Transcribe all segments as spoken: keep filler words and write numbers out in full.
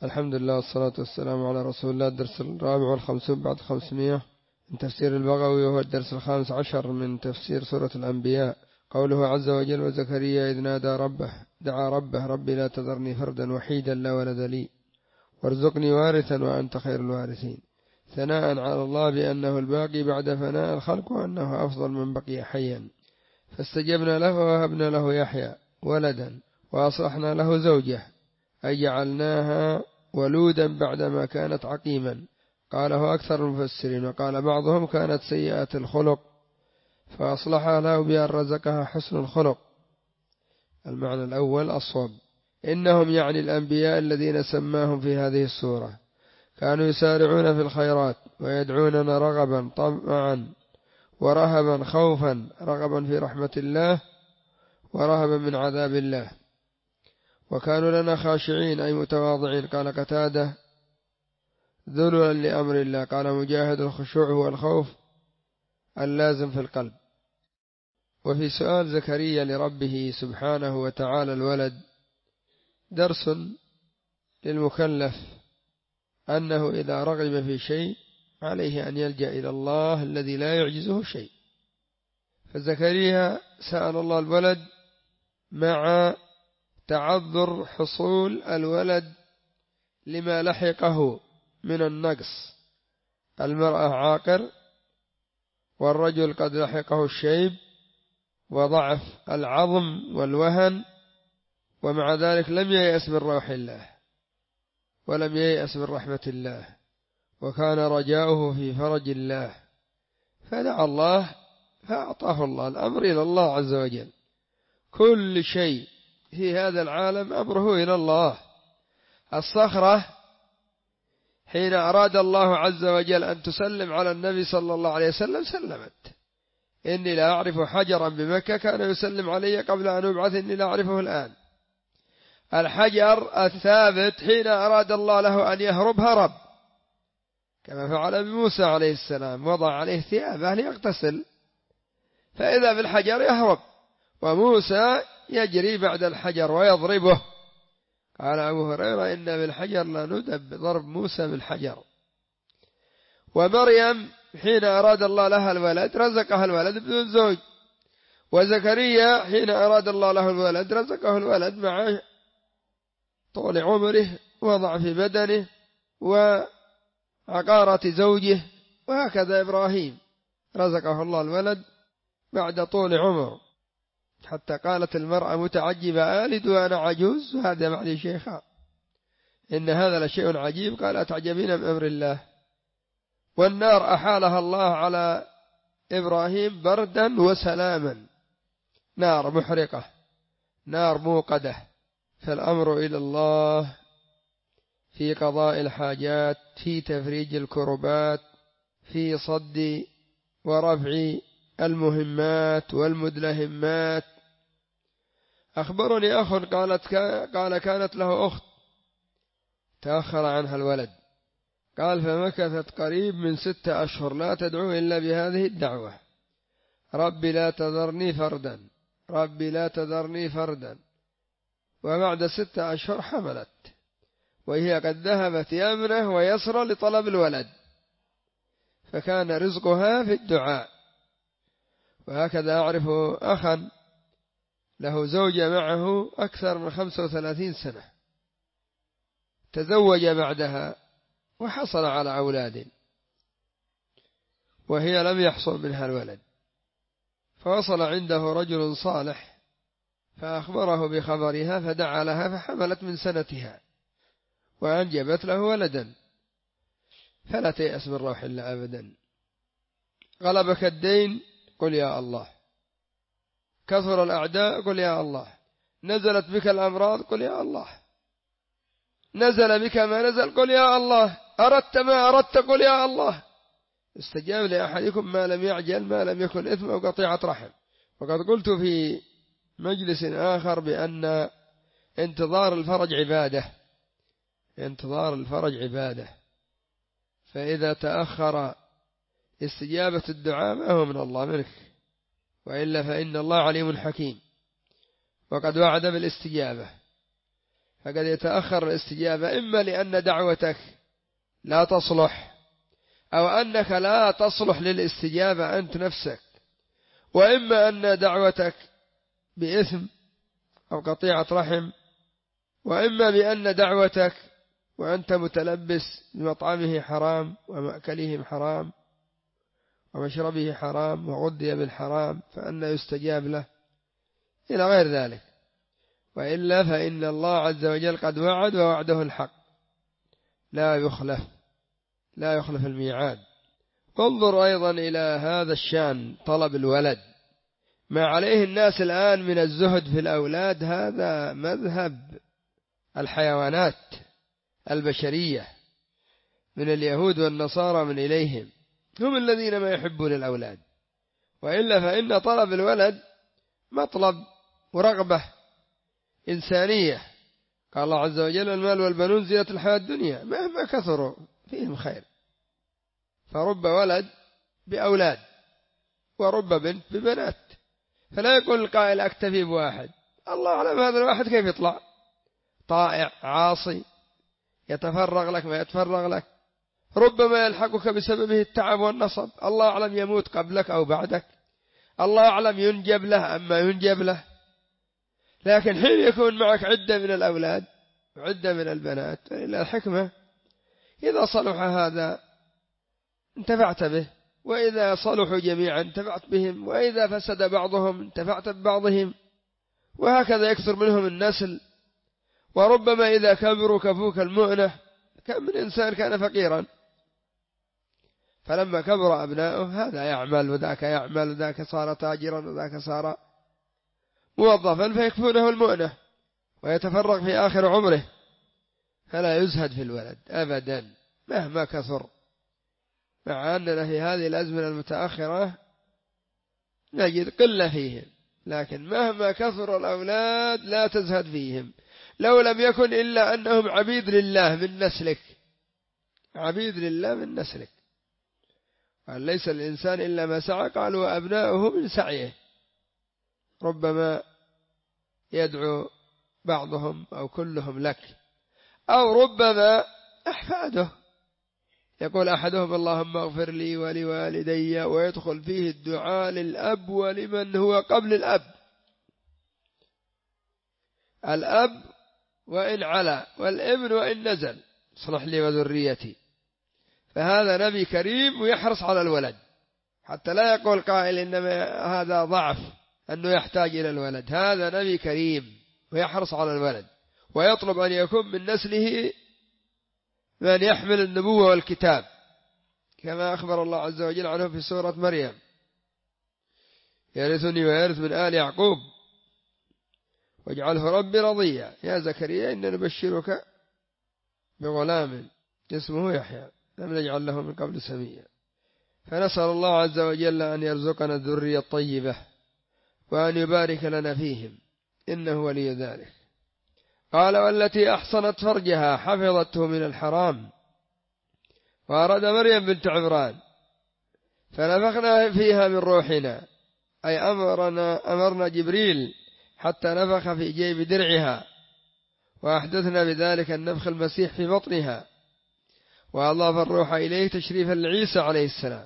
الحمد لله والصلاة والسلام على رسول الله. الدرس الرابع والخمسون بعد خمسمائة من تفسير البغوي، وهو الدرس الخامس عشر من تفسير سورة الأنبياء. قوله عز وجل: وزكريا إذ نادى ربه دعا ربه ربي لا تذرني فردا وحيدا لا ولد لي وارزقني وارثا وأنت خير الوارثين، ثناء على الله بأنه الباقي بعد فناء الخلق وأنه أفضل من بقي حيا. فاستجبنا له ووهبنا له يحيى ولدا وأصلحنا له زوجه أي جعلناها ولودا بعدما كانت عقيما. قاله أكثر المفسرين، وقال بعضهم كانت سيئة الخلق فأصلحها له بأن رزقها حسن الخلق. المعنى الأول الصواب، إنهم يعني الأنبياء الذين سماهم في هذه السورة كانوا يسارعون في الخيرات ويدعوننا رغبا طمعا ورهبا خوفا، رغبا في رحمة الله ورهبا من عذاب الله، وكانوا لنا خاشعين أي متواضعين. قال قتادة: ذللا لأمر الله. قال مجاهد: الخشوع هو الخوف اللازم في القلب. وفي سؤال زكريا لربه سبحانه وتعالى الولد درس للمكلف، أنه إذا رغب في شيء عليه أن يلجأ إلى الله الذي لا يعجزه شيء. فزكريا سأل الله الولد مع تعذر حصول الولد لما لحقه من النقص. المرأة عاقر والرجل قد لحقه الشيب وضعف العظم والوهن، ومع ذلك لم ييأس من روح الله ولم ييأس من رحمة الله، وكان رجاؤه في فرج الله، فدعا الله فأعطاه الله. الأمر إلى الله عز وجل، كل شيء في هذا العالم أمره إلى الله. الصخرة حين أراد الله عز وجل أن تسلم على النبي صلى الله عليه وسلم سلمت. إني لا أعرف حجرا بمكة كان يسلم علي قبل أن أبعث، إني لا أعرفه الآن. الحجر الثابت حين أراد الله له أن يهرب هرب، كما فعل بموسى عليه السلام، وضع عليه ثيابه ليغتسل فإذا بالحجر يهرب، وموسى يجري بعد الحجر ويضربه. قال أبو هريرة: إن بالحجر لا ندب، ضرب موسى بالحجر. ومريم حين أراد الله لها الولد رزقها الولد بدون زوج، وزكريا حين أراد الله له الولد رزقه الولد مع طول عمره وضعف بدنه وعقارة زوجه. وهكذا إبراهيم رزقه الله الولد بعد طول عمر، حتى قالت المرأة متعجبة: آلد وأنا عجوز وهذا معي شيخا، إن هذا لشيء عجيب. قال: أتعجبين من أمر الله. والنار أحالها الله على إبراهيم بردا وسلاما، نار محرقة، نار موقدة. فالأمر إلى الله في قضاء الحاجات، في تفريج الكربات، في صد ورفع المهمات والمدلهمات. أخبرني أخ قالت قال كانت له أخت تأخر عنها الولد، قال فمكثت قريب من ستة أشهر لا تدعو إلا بهذه الدعوة: ربي لا تذرني فردا، ربي لا تذرني فردا. وبعد ستة أشهر حملت، وهي قد ذهبت يمنة ويسرى لطلب الولد، فكان رزقها في الدعاء. وهكذا أعرف أخا له زوجة معه أكثر من خمسة وثلاثين سنة، تزوج بعدها وحصل على أولاد، وهي لم يحصل منها الولد، فوصل عنده رجل صالح فأخبره بخبرها فدعا لها فحملت من سنتها وأنجبت له ولدا. فلا تيأس من روح الله أبدا. غلبك الدين قل يا الله، كثر الأعداء قل يا الله، نزلت بك الأمراض قل يا الله، نزل بك ما نزل قل يا الله، أردت ما أردت قل يا الله. استجاب لأحدكم ما لم يعجل ما لم يكن إثم أو قطيعة رحم. وقد قلت في مجلس آخر بأن انتظار الفرج عبادة، انتظار الفرج عبادة، فإذا تأخر استجابة الدعاء ما هو من الله منك، وإلا فإن الله عليم حكيم، وقد وعد بالاستجابة. فقد يتأخر الاستجابة، إما لأن دعوتك لا تصلح أو أنك لا تصلح للاستجابة أنت نفسك، وإما أن دعوتك بإثم أو قطيعة رحم، وإما بأن دعوتك وأنت متلبس بمطعمه حرام ومأكله حرام ومشربه حرام وغذي بالحرام فأنه يستجاب له إلى غير ذلك. وإلا فإن الله عز وجل قد وعد ووعده الحق لا يخلف لا يخلف الميعاد. انظر أيضا إلى هذا الشأن، طلب الولد، ما عليه الناس الآن من الزهد في الأولاد، هذا مذهب الحيوانات البشرية من اليهود والنصارى من إليهم، هم الذين ما يحبون الأولاد. وإلا فإن طلب الولد مطلب ورغبة إنسانية. قال الله عز وجل: المال والبنون زينة الحياة الدنيا مهما كثروا فيهم خير. فرب ولد بأولاد ورب بنت ببنات، فلا يقول القائل أكتفي بواحد. الله أعلم هذا الواحد كيف يطلع، طائع عاصي يتفرغ لك ما يتفرغ لك، ربما يلحقك بسببه التعب والنصب، الله أعلم يموت قبلك أو بعدك، الله أعلم ينجب له أما ينجب له. لكن حين يكون معك عدة من الأولاد وعدة من البنات، إلا الحكمة إذا صلح هذا انتفعت به، وإذا صلحوا جميعا انتفعت بهم، وإذا فسد بعضهم انتفعت ببعضهم، وهكذا يكثر منهم النسل. وربما إذا كبروا كفوك المؤنة. كم من إنسان كان فقيرا فلما كبر أبناؤه هذا يعمل وذاك يعمل وذاك صار تاجرا وذاك صار موظفا فيكفونه المؤنة ويتفرغ في آخر عمره، فلا يزهد في الولد أبدا مهما كثر. مع أننا في هذه الأزمنة المتأخرة نجد قلة فيهم، لكن مهما كثر الأولاد لا تزهد فيهم، لو لم يكن إلا أنهم عبيد لله من نسلك، عبيد لله من نسلك. قال: ليس الإنسان إلا ما سعى، قالوا: وأبناؤه من سعيه. ربما يدعو بعضهم أو كلهم لك، أو ربما أحفاده، يقول أحدهم: اللهم اغفر لي ولوالدي، ويدخل فيه الدعاء للأب ولمن هو قبل الأب، الأب وإن علا والابن وإن نزل، اصلح لي وذريتي. فهذا نبي كريم ويحرص على الولد، حتى لا يقول قائل إنما هذا ضعف أنه يحتاج إلى الولد. هذا نبي كريم ويحرص على الولد، ويطلب أن يكون من نسله من يحمل النبوة والكتاب، كما أخبر الله عز وجل عنه في سورة مريم: يرثني ويرث من آل يعقوب واجعله ربي رضيا. يا زكريا إننا نبشرك بغلام اسمه يحيى لم نجعل له من قبل سميا. فنسأل الله عز وجل أن يرزقنا الذرية الطيبة وأن يبارك لنا فيهم، إنه ولي ذلك. قال: والتي أحصنت فرجها حفظته من الحرام. وأراد مريم بنت عمران فنفخنا فيها من روحنا، أي أمرنا, أمرنا جبريل حتى نفخ في جيب درعها، وأحدثنا بذلك النفخ المسيح في بطنها، وأضاف الروح إليه تشريفا لعيسى عليه السلام.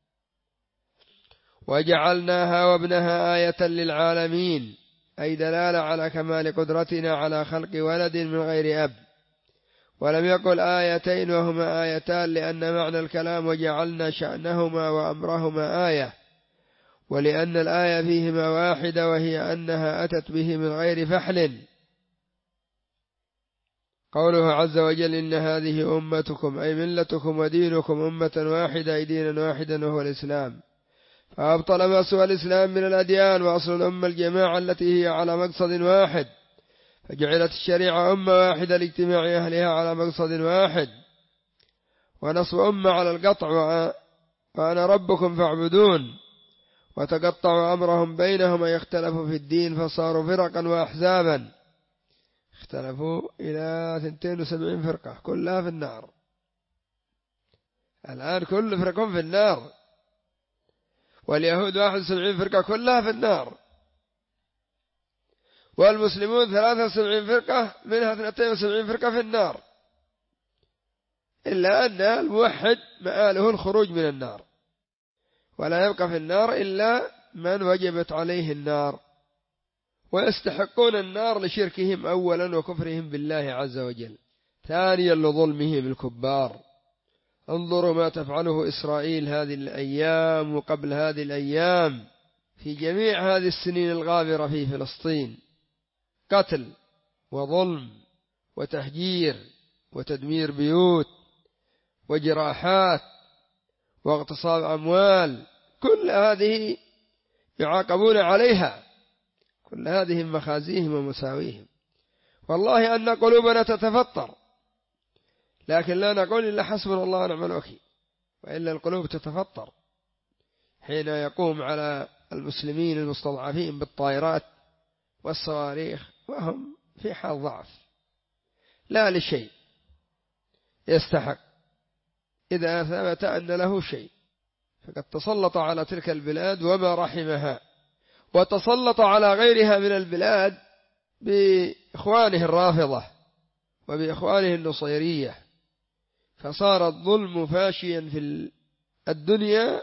وجعلناها وابنها آية للعالمين، أي دلالة على كمال قدرتنا على خلق ولد من غير أب. ولم يقل آيتين وهما آيتان، لأن معنى الكلام وجعلنا شأنهما وأمرهما آية، ولأن الآية فيهما واحدة، وهي أنها أتت به من غير فحل. قوله عز وجل: إن هذه أمتكم أي ملتكم ودينكم أمة واحدة، أي دينا واحدا وهو الإسلام. فأبطل ما سوى الإسلام من الأديان، وأصل الأمة الجماعة التي هي على مقصد واحد، فجعلت الشريعة أمة واحدة لاجتماع أهلها على مقصد واحد. ونصب أمة على القطع: وأنا ربكم فاعبدون. وتقطعوا أمرهم بينهم يختلفوا في الدين، فصاروا فرقا وأحزابا، اختلفوا إلى اثنتين وسبعين فرقة كلها في النار. الآن كل فرقهم في النار، واليهود واحد وسبعين فرقة كلها في النار. والمسلمون ثلاثة وسبعين فرقة منها اثنتين وسبعين فرقة في النار، إلا أن الموحد مآله الخروج من النار، ولا يبقى في النار إلا من وجبت عليه النار، ويستحقون النار لشركهم أولا وكفرهم بالله عز وجل، ثانيا لظلمهم الكبار. انظروا ما تفعله إسرائيل هذه الأيام وقبل هذه الأيام في جميع هذه السنين الغابرة في فلسطين، قتل وظلم وتهجير وتدمير بيوت وجراحات واغتصاب أموال، كل هذه يعاقبون عليها، كل هذه مخازيهم ومساويهم. والله أن قلوبنا تتفطر، لكن لا نقول إلا حسبنا الله ونعم الوكيل، وإلا القلوب تتفطر حين يقوم على المسلمين المستضعفين بالطائرات والصواريخ وهم في حال ضعف لا لشيء يستحق. إذا ثبت أن له شيء فقد تسلط على تلك البلاد وما رحمها، وتسلط على غيرها من البلاد بإخوانه الرافضة وبإخوانه النصيرية، فصار الظلم فاشيا في الدنيا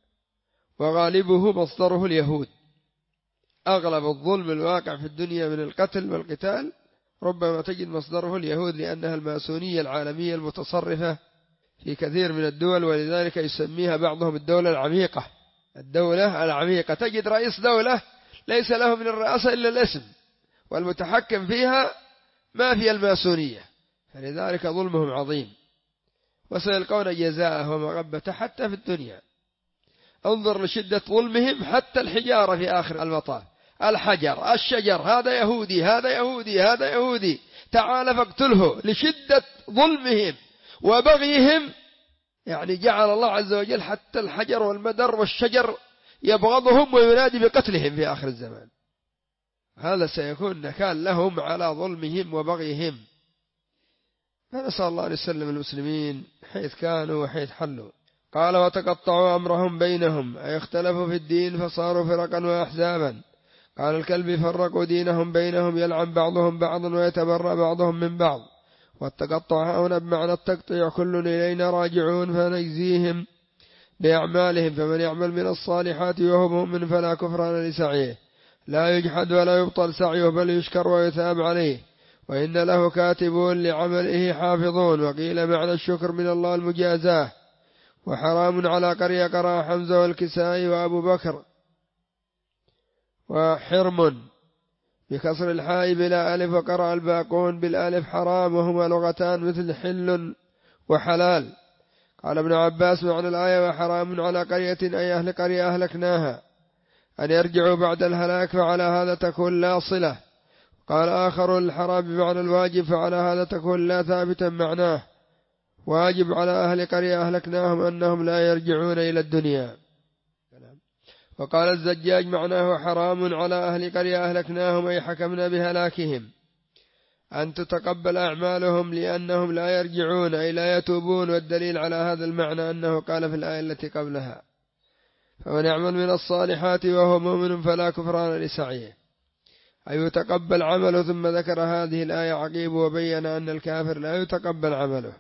وغالبه مصدره اليهود. أغلب الظلم الواقع في الدنيا من القتل والقتال ربما تجد مصدره اليهود، لأنها الماسونية العالمية المتصرفة في كثير من الدول، ولذلك يسميها بعضهم الدولة العميقة. الدولة العميقة تجد رئيس دولة ليس له من الرئاسة إلا الاسم، والمتحكم فيها ما في الماسونية، فلذلك ظلمهم عظيم، وسيلقون جزاءه ومغبته حتى في الدنيا. انظر لشدة ظلمهم، حتى الحجارة في آخر المطاف، الحجر الشجر، هذا يهودي هذا يهودي هذا يهودي تعال فاقتله، لشدة ظلمهم وبغيهم. يعني جعل الله عز وجل حتى الحجر والمدر والشجر يبغضهم وينادي بقتلهم في آخر الزمان. هذا سيكون نكال لهم على ظلمهم وبغيهم. فنسأل الله أن يسلم المسلمين حيث كانوا وحيث حلوا. قال وتقطعوا أمرهم بينهم، أي اختلفوا في الدين فصاروا فرقا وأحزابا. قال الكلب فرقوا دينهم بينهم، يلعن بعضهم بعضا ويتبرأ بعضهم من بعض. والتقطع هنا بمعنى التقطيع، كل إلينا راجعون فنجزيهم بأعمالهم، فمن يعمل من الصالحات وهو مؤمن فلا كفران لسعيه، لا يجحد ولا يبطل سعيه بل يشكر ويثاب عليه، وإن له كاتبون لعمله حافظون. وقيل معنى الشكر من الله المجازاه. وحرام على قرية قرأ حمزة والكسائي وأبو بكر. وحرم بكسر الحاء بلا ألف، وقرأ الباقون بالألف حرام، وهما لغتان مثل حل وحلال. قال ابن عباس معنى الآية وحرام على قرية أي أهل قرية أهلكناها، أن يرجعوا بعد الهلاك، فعلى هذا تكون لا صلة. قال آخر الحرام بمعنى الواجب، فعلى هذا تكون لا ثابتا معناه، واجب على أهل قرية أهلكناهم أنهم لا يرجعون إلى الدنيا. وقال الزجاج معناه حرام على أهل قرية أهلكناهم أي حكمنا بهلاكهم، أن تتقبل أعمالهم لأنهم لا يرجعون أي لا يتوبون. والدليل على هذا المعنى أنه قال في الآية التي قبلها فمن يعمل من الصالحات وهو مؤمن فلا كفران لسعيه، أي يتقبل عمله. ثم ذكر هذه الآية عقيب وبين أن الكافر لا يتقبل عمله،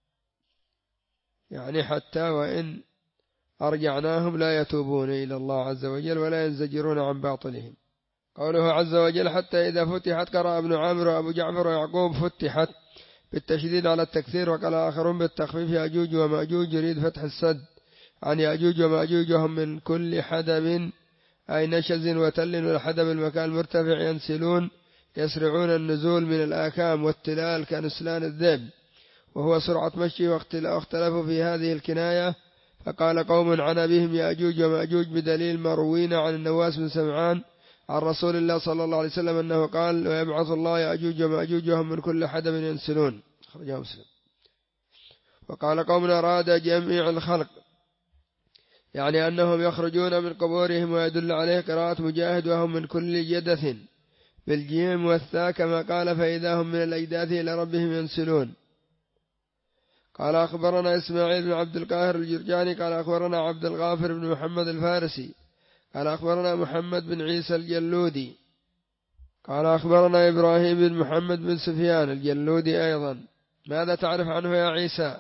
يعني حتى وإن أرجعناهم لا يتوبون إلى الله عز وجل ولا ينزجرون عن باطلهم. قوله عز وجل حتى إذا فتحت، قرأ ابن عامر وأبو جعفر ويعقوب فتحت بالتشديد على التكثير، وقال آخرون بالتخفيف يأجوج ومأجوج يريد فتح السد عن يأجوج ومأجوج، هم من كل حدب أي نشز وتل، والحدب المكان المرتفع، ينسلون يسرعون النزول من الآكام، والتلال كنسلان الذئب وهو سرعة مشي. واختلفوا في هذه الكناية، فقال قوم عن أبيهم يأجوج ومأجوج بدليل مروين عن النواس بن سمعان عن رسول الله صلى الله عليه وسلم أنه قال ويبعث الله يأجوج ومأجوج وهم من كل حدب ينسلون، خرجه مسلم. وقال قوم أراد جميع الخلق، يعني أنهم يخرجون من قبورهم، ويدل عليه قراءة مجاهد وهم من كل جدث بالجيم والثاء كما قال فإذا هم من الأجداث إلى ربهم ينسلون. قال أخبرنا إسماعيل بن عبد القاهر الجرجاني قال أخبرنا عبد الغافر بن محمد الفارسي قال أخبرنا محمد بن عيسى الجلودي قال أخبرنا إبراهيم بن محمد بن سفيان الجلودي أيضا. ماذا تعرف عنه يا عيسى؟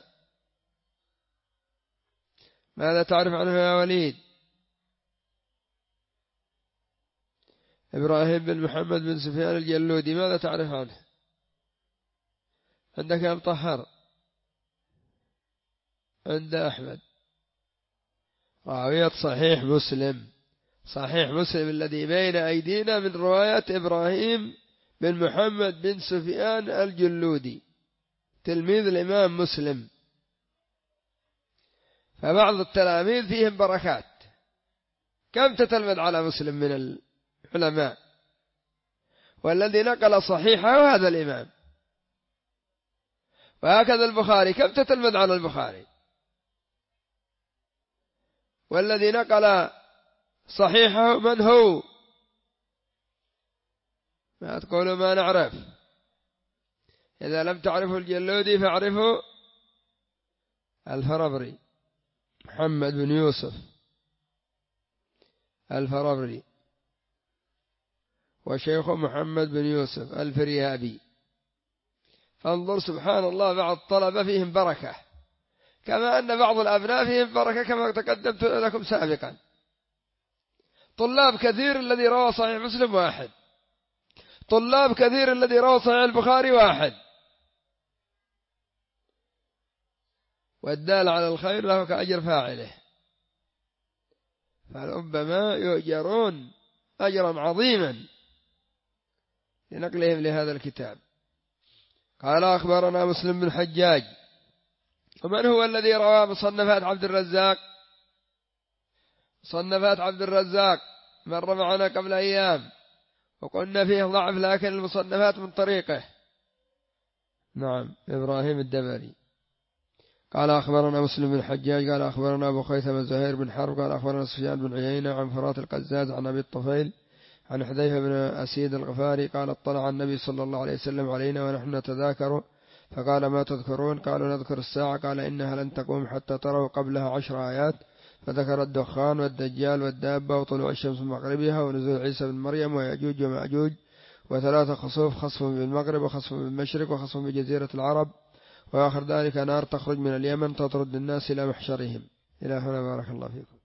ماذا تعرف عنه يا وليد؟ إبراهيم بن محمد بن سفيان الجلودي ماذا تعرف عنه؟ عندك يا مطهر؟ عند أحمد راوية صحيح مسلم، صحيح مسلم الذي بين أيدينا من رواية إبراهيم بن محمد بن سفيان الجلودي تلميذ الإمام مسلم. فبعض التلاميذ فيهم بركات. كم تتلمذ على مسلم من العلماء؟ والذي نقل صحيحه هذا الإمام. وهكذا البخاري، كم تتلمذ على البخاري؟ والذي نقل صحيحه من هو؟ ما تقولوا ما نعرف. إذا لم تعرفوا الجلودي فاعرفوا الفربري، محمد بن يوسف الفربري، وشيخه محمد بن يوسف الفريابي. فانظر سبحان الله، بعض الطلبة فيهم بركة، كما أن بعض الأبناء فيهم بركة كما تقدمت لكم سابقا. طلاب كثير الذي روى صحيح مسلم واحد، طلاب كثير الذي روى صحيح البخاري واحد. والدال على الخير له كأجر فاعله، فربما يؤجرون أجرا عظيما لنقلهم لهذا الكتاب. قال أخبرنا مسلم بن حجاج. ومن هو الذي روى مصنفات عبد الرزاق؟ مصنفات عبد الرزاق مر معنا قبل أيام وقلنا فيه ضعف، لكن المصنفات من طريقه. نعم، إبراهيم الدبري. قال أخبرنا مسلم بن حجاج قال أخبرنا أبو خيثمة زهير بن حرب قال أخبرنا سفيان بن عيينة عن فرات القزاز عن أبي الطفيل عن حذيفة بن أسيد الغفاري قال اطلع النبي صلى الله عليه وسلم علينا ونحن نتذاكر فقال ما تذكرون؟ قالوا نذكر الساعة. قال إنها لن تقوم حتى تروا قبلها عشر آيات، فذكر الدخان والدجال والدابة وطلوع الشمس من مغربها ونزول عيسى بن مريم ويأجوج ومأجوج وثلاثة خصوف، خصف بالمغرب وخصف بالمشرق وخصف بجزيرة العرب، وآخر ذلك نار تخرج من اليمن تطرد الناس إلى محشرهم. إلى هنا، بارك الله فيكم.